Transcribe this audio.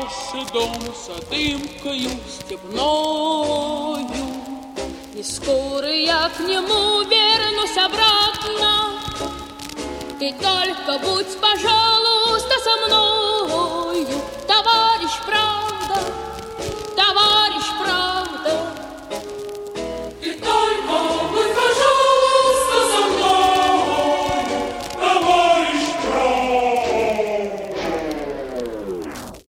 ваш дом с дымкою степною. И скоро я к нему вернусь обратно. Ты только будь, пожалуйста, со мной.